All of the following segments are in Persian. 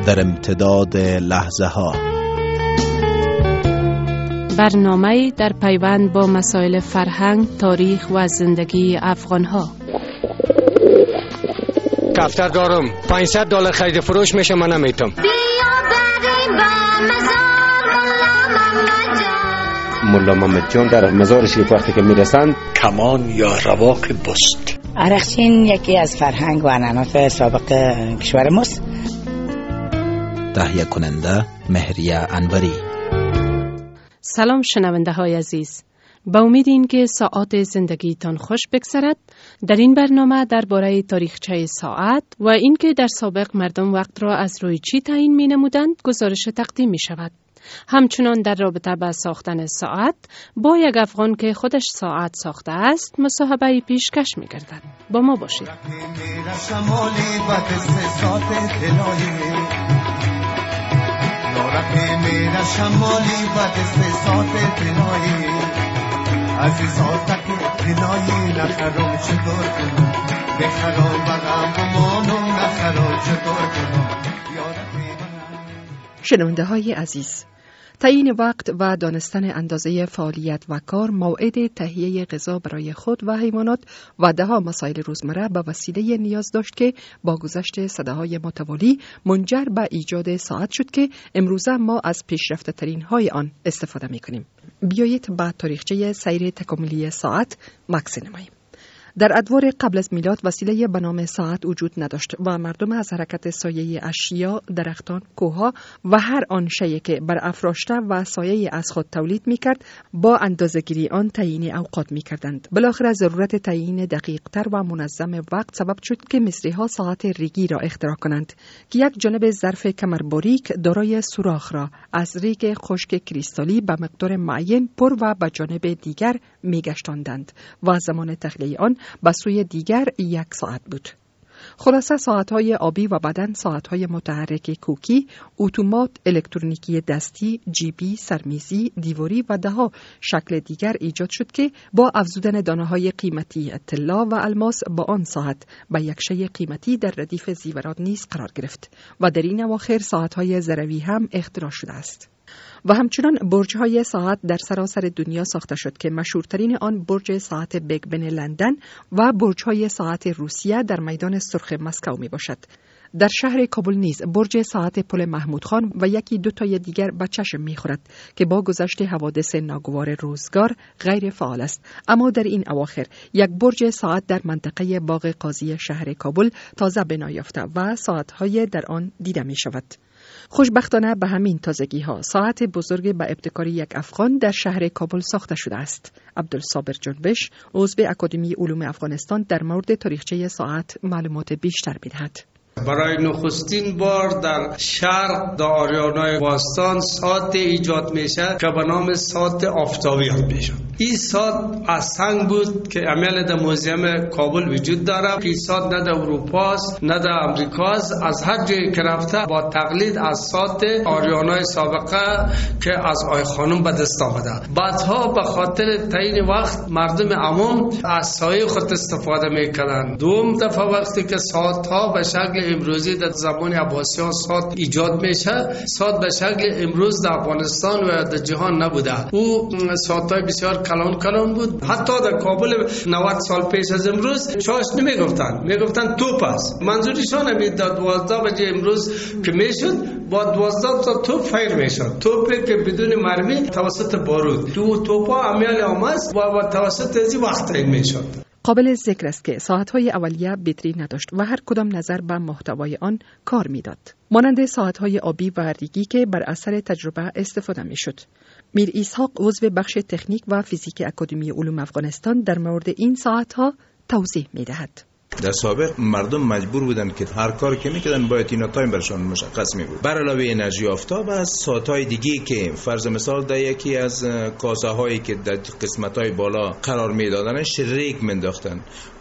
در امتداد لحظه ها. برنامه در پیوند با مسائل فرهنگ، تاریخ و زندگی افغان ها. دفتر دارم $500 خرید فروش میشه، من نمیتونم. ملا محمد جان در مزار شریف وقتی که میرسند کمان یا رواق بست. عرقچین یکی از فرهنگ و عنعنات سابق کشور ماست. تهیه کننده مهریه انوری. سلام شنونده های عزیز، با امید این که ساعات زندگیتان خوش بگذرد، در این برنامه درباره تاریخچه ساعت و اینکه در سابق مردم وقت را از روی چی تعیین می نمودند گزارش تقدیم می شود. همچنان در رابطه با ساختن ساعت با یک افغان که خودش ساعت ساخته است مصاحبه پیشکش می گردد. با ما باشید. شنونده های عزیز، تعیین وقت و دانستن اندازه فعالیت و کار، موعد تهیه غذا برای خود و حیوانات و ده‌ها مسائل روزمره به وسیله نیاز داشت که با گذشت سده‌های متوالی منجر به ایجاد ساعت شد که امروزه ما از پیشرفته ترین های آن استفاده می کنیم. بیایید به تاریخچه سیر تکاملی ساعت مکث نماییم. در ادوار قبل از میلاد وسیله به نام ساعت وجود نداشت و مردم از حرکت سایه اشیا، درختان، کوهها و هر آن شیء که بر افراشته و سایه از خود تولید می‌کرد با اندازه‌گیری آن تعیین اوقات می‌کردند. بالاخره ضرورت تعیین دقیق‌تر و منظم وقت سبب شد که مصری‌ها ساعت ریگی را اختراع کنند که یک جانب ظرف کمرباریک دارای سوراخ را از ریگ خشک کریستالی به مقدار معین پر و به جانب دیگر می‌گشتاندند و زمان تخلیه آن به سوی دیگر 1 ساعت بود. خلاصه ساعت‌های آبی و بعداً ساعت‌های متحرک کوکی، اتومات، الکترونیکی دستی، جیبی، سرمیزی، دیواری و ده‌ها شکل دیگر ایجاد شد که با افزودن دانه‌های قیمتی طلا و الماس با آن ساعت به یک شیء قیمتی در ردیف زیورات نیز قرار گرفت و در این اواخر ساعت‌های ضربی هم اختراع شده است. و همچنان برج‌های ساعت در سراسر دنیا ساخته شد که مشهورترین آن برج ساعت بیگ بن لندن و برج‌های ساعت روسیه در میدان سرخ مسکو می باشد. در شهر کابل نیز برج ساعت پل محمود خان و یکی دو تای دیگر به چشم می‌خورد که با گذشت حوادث ناگوار روزگار غیر فعال است، اما در این اواخر یک برج ساعت در منطقه باغ قاضی شهر کابل تازه بنا یافته و ساعت‌های در آن دیده می‌شود. خوشبختانه به همین تازگی‌ها ساعت بزرگ به ابتکار یک افغان در شهر کابل ساخته شده است. عبدالصابر جنبش، عضو اکادمی علوم افغانستان، در مورد تاریخچه ساعت معلومات بیشتر می‌دهد. برای نخستین بار در شرق در آریانای باستان ساعت ایجاد میشه که به نام ساعت آفتابی یاد میشه. این ساعت از سنگ بود که عمل در موزیم کابل وجود داره. این ساعت نه در اروپا است نه در امریکا است، از هر جایی که رفته با تقلید از ساعت آریانای سابقه که از آی خانم به دست آمده. بعدها به خاطر تعیین وقت مردم عموم از سایه خود استفاده میکردند. دوم دفعه وقتی که ساعت ها به شکل امروزی در زمان عباسیان ساعت ایجاد میشه، ساعت به شکل امروز در افغانستان و در جهان نبوده. او ساعت‌های بسیار کلان بود. حتی در کابل 90 سال پیش از امروز چاش میگفتن توپ است. منظورشان همین 12 بجه امروز که میشد با 12 تا توپ فایر میشد. توپی که بدون مرمی توسط بارود تو توپا عمل آماز و توسط ازی وقت تعیین میشد. قابل ذکر است که ساعت‌های اولیه بطری نداشت و هر کدام نظر به محتوای آن کار می‌داد. مانند ساعت‌های آبی و ریگی که بر اثر تجربه استفاده می‌شد. میر اسحاق، عضو بخش تکنیک و فیزیک اکادمی علوم افغانستان، در مورد این ساعت‌ها توضیح می‌دهد. در سابق مردم مجبور بودن که هر کاری که میکردن باید اینا تایم برشان مشخص می بود. بر علاوه انرژی آفتاب از ساعت‌های دیگه که فرض مثال در یکی از کاسه هایی که در قسمت‌های بالا قرار میدادنش ریک منداختن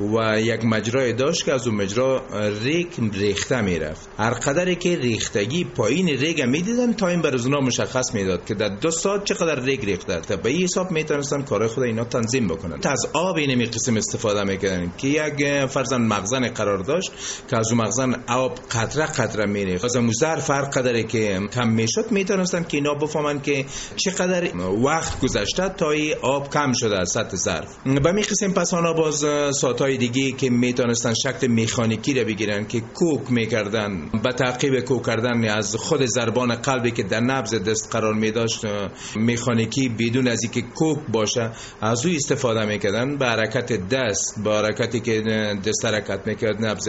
و یک مجرای داشت که از اون مجرا ریک ریخته میرفت. هر قدری که ریختگی پایین ریگ میدیدن تایم بر اونا مشخص میداد که در 2 ساعت چقدر ریگ ریخته. تا به این حساب میتونستن کارهای خود اینا تنظیم بکنن. از آب اینمی قسم استفاده میکردن که یک فرض مثلا مخزن قرار داشت که از اون مخزن آب قطره قطره میره. از اون فرق داره که کم میشد میتونستن که اینا بفهمن که چقدر وقت گذشته تا این آب کم شده از سطح ظرف. به می قسم پس آنها باز ساعت‌های دیگه که میتونستن شکل مکانیکی را بگیرن که کوک میکردن، به تعقیب کوک کردن از خود ضربان قلبی که در نبض دست قرار میداشت مکانیکی بدون از اینکه کوک باشه از او استفاده میکردن. به حرکت دست، به حرکتی که دست حرکت میکرد، نبض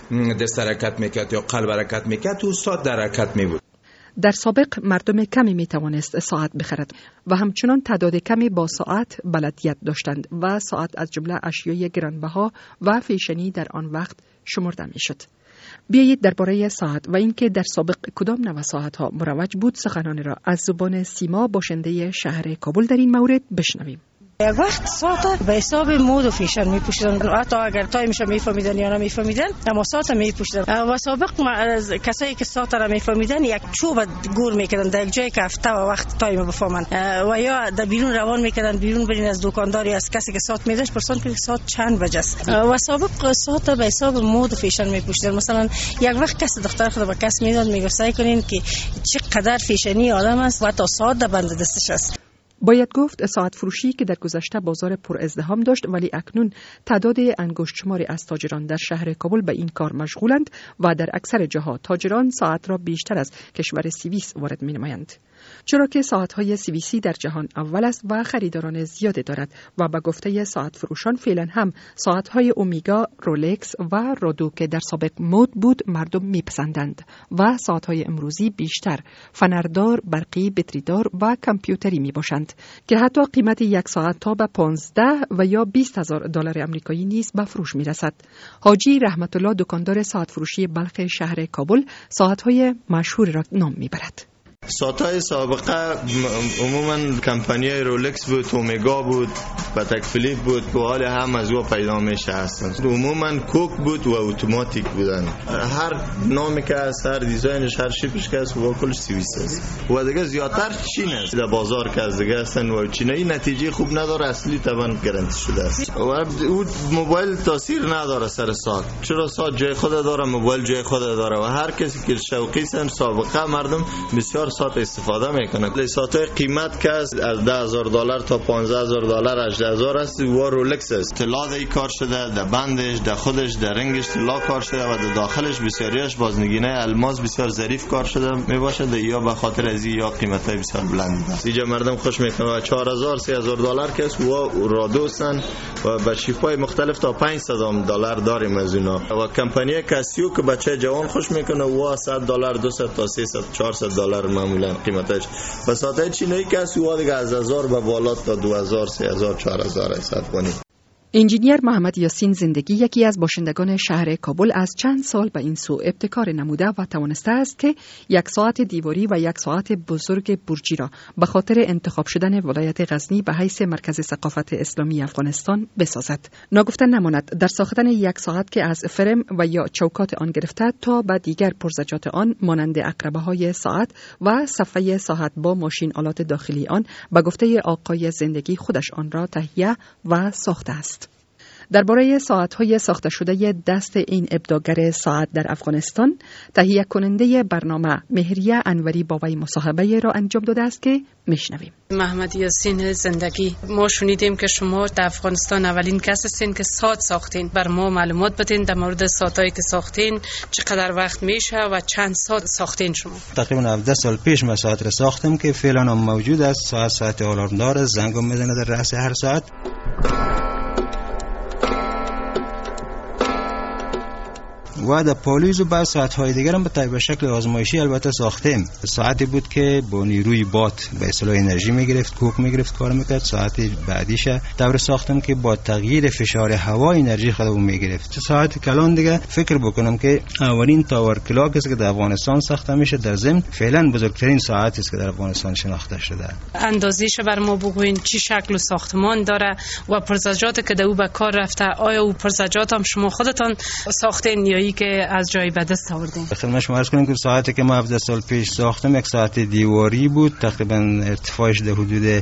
دست حرکت میکرد یا قلب حرکت میکرد، او ساعت در حرکت میبود. در سابق مردم کمی می توانست ساعت بخرد و همچنان تعداد کمی با ساعت بلدیت داشتند و ساعت از جمله اشیای گرانبها و فیشنی در آن وقت شمرده می شد. بیایید درباره ساعت و اینکه در سابق کدام نوع ساعت ها مروج بود سخنان را از زبان سیما باشنده شهر کابل در این مورد بشنویم. یک وقت ساعت به حساب مود و فیشن میپوشیدن، حتی اگر تایمش میفهمیدن یا نمیفهمیدن اما ساعت میپوشیدن. و سابق کسایی که ساعت را میفهمیدن یک چوب گور میکردن در یک جایی که هفته و وقت تایم بفهمن و یا در بیرون روان میکردن، بیرون برین از دکانداری از کسی که ساعت میداشت پرسان که ساعت چند بجه است. و سابق ساعت به حساب مود و فیشن میپوشیدن. مثلا یک وقت کسی دختر خود به کس میداد میگفت سعی کنین که چقدر فیشنی آدم است و تا ساعت در بند دستش است. باید گفت ساعت فروشی که در گذشته بازار پر ازدحام داشت ولی اکنون تعداد انگشت شماری از تاجران در شهر کابل به این کار مشغولند و در اکثر جاها تاجران ساعت را بیشتر از کشور سوئیس وارد می‌نمایند. چرا که ساعت‌های سوئیسی در جهان اول است و خریداران زیادی دارد و به گفته ساعت فروشان فعلا هم ساعت‌های اومیگا، رولکس و رادو که در سابق مد بود مردم میپسندند و ساعت‌های امروزی بیشتر فنردار، برقی، بطریدار و کامپیوتری میباشند که حتی قیمت یک ساعت تا به 15 و یا 20,000 دلار آمریکایی نیز به فروش میرسد. حاجی رحمت الله دکاندار ساعت فروشی بلخ شهر کابل ساعت‌های مشهور را نام میبرد. ساعت‌های سابقه عموماً کمپانی‌های رولکس بود، اومگا بود، پاتک فیلیپ بود که حال هم از او پیدا میشه هستند. عموماً کوک بود و اتوماتیک بودن. هر نامی که است، هر دیزاینش، هر شیپش که است و کلش سوئیس است. و دیگه زیادتر چین است. در بازار که از دیگه هستن و چینی نتیجه خوب نداره، اصلی طبعاً گارانتی شده است. و او موبایل تاثیر نداره سر ساعت. چرا ساعت جای خود داره، موبایل جای خود داره و هر کسی که شوقی است سابقه مردم بسیار ساعت استفاده میکنه. ساعت‌های قیمت که از $10,000 تا $15,000 $18,000 است و رولکس است. طلا در کار شده، در بندش، در خودش، در رنگش طلا کار شده و در داخلش بسیاریش بازنگینه الماس بسیار ظریف کار شده میباشد یا به خاطر از یا قیمتای بسیار بلند است. اینجا مردم خوش میکنه و $4,000 $3,000 که است و رادوسن و با شیپای مختلف تا $500 داریم از اینا. و کمپانی کاسیو که بچه جوان خوش میکنه و $100 $200 تا $300 $400 معمولا قیمتش. و ساعت چینی که است و دیگه از 1000 به بالا تا 2000 3000 4000 حساب کنید. انجینیر محمد یاسین زندگی یکی از باشندگان شهر کابل از چند سال به این سو ابتکار نموده و توانسته است که یک ساعت دیواری و یک ساعت بزرگ برجی را به خاطر انتخاب شدن ولایت غزنی به حیث مرکز ثقافت اسلامی افغانستان بسازد. ناگفته نماند در ساختن یک ساعت که از فرم و یا چوکات آن گرفته تا به دیگر پرزجات آن مانند عقربه های ساعت و صفحه ساعت با ماشین آلات داخلی آن به گفته آقای زندگی خودش آن را تهیه و ساخته است. درباره ساعت‌های ساخته شده دست این ابداعگر ساعت در افغانستان، تهیه کننده برنامه مهریه انوری با وی مصاحبه را انجام داده است که میشنویم. محمد یاسین زندگی، ما شنیدیم که شما در افغانستان اولین کس هستین که ساعت ساختین. بر ما معلومات بدین در مورد ساعتایی که ساختین، چقدر وقت میشه و چند ساعت ساختین شما؟ تقریبا 17 سال پیش ما ساعت را ساختیم که فعلا هم موجود است. ساعت آلارم داره، زنگ میزنه در رأس هر ساعت. و در پالیز و بعض ساعت‌های دیگر هم به شکل آزمایشی البته ساختیم. ساعتی بود که با نیروی باد به اصطلاح انرژی میگرفت، کوک میگرفت، کار میکرد. ساعت بعدیش دور ساختم که با تغییر فشار هوا انرژی خود رو میگرفت. ساعت کلان دیگه فکر بکنم که اولین تاور کلاک است که در افغانستان ساخته میشه. در ضمن فعلا بزرگترین ساعتی است که در افغانستان شناخته شده. اندازه‌اش بر ما بگوین چی شکل و ساختمان داره و پرزجاتی که در او به کار رفته، آیا او پرزجات هم شما خودتان ساختین یا هایی که از جای به دست آوردین؟ خدمت شما عرض کنم که ساعتی که ما 17 سال پیش ساختم یک ساعت دیواری بود، تقریبا ارتفاعش در حدود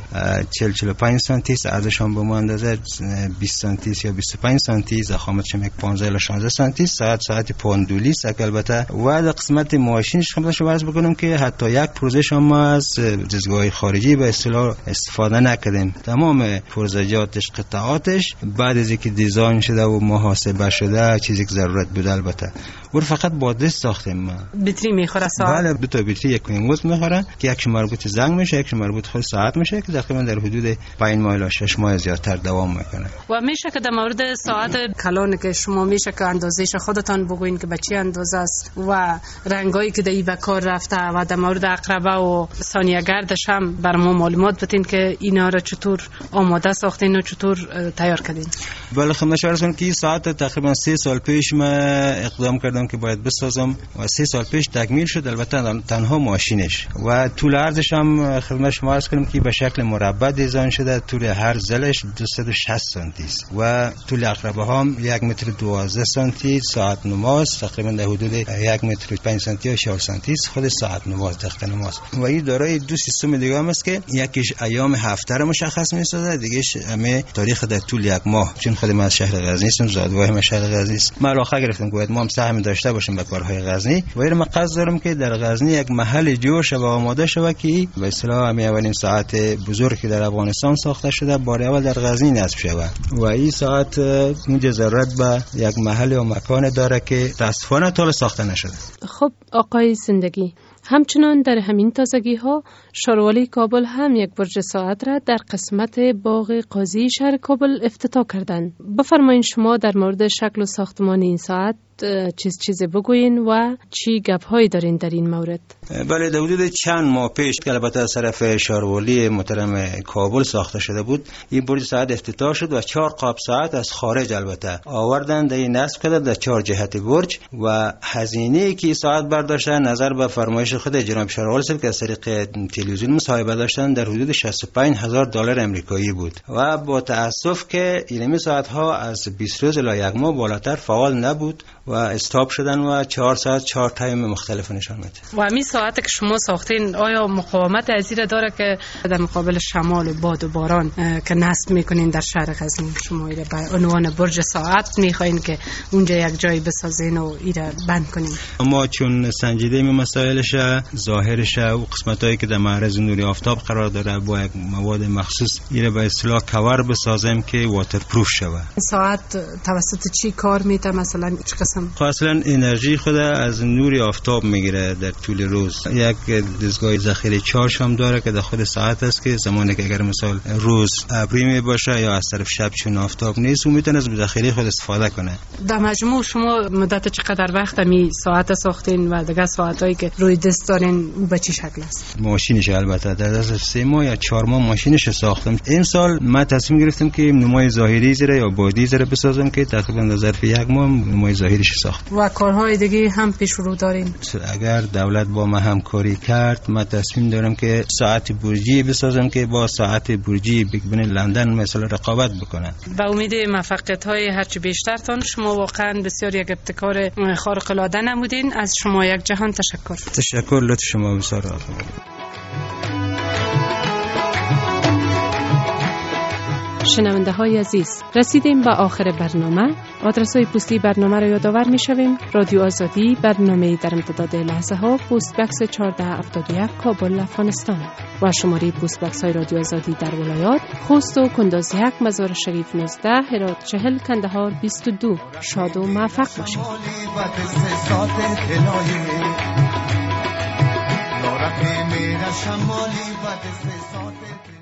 40-45 سانتی است، عرضش هم به ما اندازه 20 سانتی یا 25 سانتی، ضخامتش هم 15 تا 16 سانتی. ساعت پاندولی است البته. و در قسمت ماشینش خدمت شما عرض بکنم که حتی یک پروژه ما از دستگاه خارجی به اصطلاح استفاده نکردیم. تمام پروژه‌جاتش قطعاتش بعد از اینکه دیزاین شده و محاسبه شده چیزی که ضرورت بود البته و فقط با دست ساختیم. بطری میخوره ساعت؟ بله، 2 تا بطری 1 میلیون میخوره که یکش مربوط زنگ میشه، یکش مربوط خود ساعت میشه که تقریبا در حدود 5 ماه تا 6 ماه زیادتر دوام میکنه. و میشه که در مورد ساعت کلان که شما میشه که اندازهش خودتان بگوین که به چه اندازه است و رنگایی که در به کار رفته و در مورد عقربه و ثانیه گردش هم بر ما معلومات بدین که اینا را چطور آماده ساختین و چطور تیار کردین؟ بله خدمت شما عرض کنم که این ساعت تقریبا 3 سال پیش ما اقدام کردم که باید بسازم و 3 سال پیش تکمیل شد، البته تنها ماشینش و طول عرضش هم خدمت شما عرض کنم که به شکل مربع دیزاین شده. طول هر زلش 260 سانتی است و طول عقربه هم 1 متر 12 سانتی. ساعت نماز تقریبا در حدود 1 متر 5 سانتی یا 4 سانتی است. خود ساعت نماز تخت نماز و این دارای 2 سیستم دیگه هم است که یکیش ایام هفته رو مشخص می‌سازه، دیگه‌ش همه تاریخ در طول یک ماه. چون خود من از شهر غزنی هستم، زادگاه من شهر غزنی است، من علاقه گرفتم که ما هم سهم داشته باشیم به کارهای غزنی و این قصد دارم که در غزنی یک محل جور شود و آماده شود که به اصطلاح همین اولین ساعت بزرگی که در افغانستان ساخته شده بار اول در غزنی نصب شود و این ساعت اونجا ضرورت به یک محل و مکان داره که متاسفانه تا ساخته نشده. خب آقای زندگی، همچنان در همین تازگی ها شاروالی کابل هم یک برج ساعت را در قسمت باغ قاضی شهر کابل افتتاح کردند. بفرمایید شما در مورد شکل و ساختمان این ساعت چیزی بگوین و چی گپ‌هایی دارین در این مورد؟ بله، در حدود چند ماه پیش که البته از طرف شاروالی محترم کابل ساخته شده بود، این برج ساعت افتتاح شد و 4 قاب ساعت از خارج البته آوردن در این نصب کردن در 4 جهت برج و هزینه‌ای که ساعت برداشتن نظر به فرمایش خود جناب شاروالی صاحب که از طریق تلویزیون مصاحبه داشتن در حدود $65,000 آمریکایی بود و با تأسف که این ساعت‌ها از 20 روز الی 1 ماه بالاتر فعال نبود و استاپ شدن و 4 ساعت 4 تایم مختلف نشان میده. و همین ساعتی که شما ساختین آیا مقاومت ازیره داره که در مقابل شمال و باد و باران که نصب میکنین در شهر غزنی شما ایره به عنوان برج ساعت میخواین که اونجا یک جایی بسازین و ایره بند کنین؟ ما چون سنجیده مسائلش، ظاهرش و قسمتایی که در معرض نور آفتاب قرار داره با یک مواد مخصوص ایره به اصطلاح کور بسازیم که واترپروف شود. ساعت توسط چی کار میته؟ مثلا چه قسم؟ اصلا انرژی خود از نور آفتاب میگیره در طول روز. یک دستگاه ذخیره چارج هم داره که در خود ساعت است که زمانی که اگر مثلا روز ابری می باشه یا از طرف شب چون آفتاب نیست و میتونه از ذخیره خود استفاده کنه. در مجموع شما مدت چقدر وقت می ساعت ساختین و دیگه ساعتایی که روی دست دارین او به چه شکل است؟ ماشینش البته در دست 3 ماه یا 4 ماه ماشینش ساختم. این سال من تصمیم گرفتم که نمای ظاهری زره یا بادی زره بسازم که تقریبا در ظرف 1 ماه نمای ظاهریش ساخت. و کارهای دیگه هم پیش رو دارین؟ اگر دولت با ما همکاری کرد من تصمیم دارم که ساعت برجی بسازم که با ساعت برجی بیگ بن لندن مثلا رقابت بکنه. با امید موفقیت‌های هرچی بیشترتان. شما واقعا بسیار یک ابتکار خارق العاده نمودین. از شما یک جهان تشکر. تشکر، لطف شما بسیار. شنونده های عزیز، رسیدیم به آخر برنامه. آدرس های پستی برنامه را یادآور می شویم. رادیو آزادی، برنامه در امتداد لحظه ها، پست بکس 1471 کابل افغانستان و شماره پست بکس های رادیو آزادی در ولایات خوست و کنداز 1 مزار شریف 19 هرات 40 کندهار 22. شاد و موفق باشید.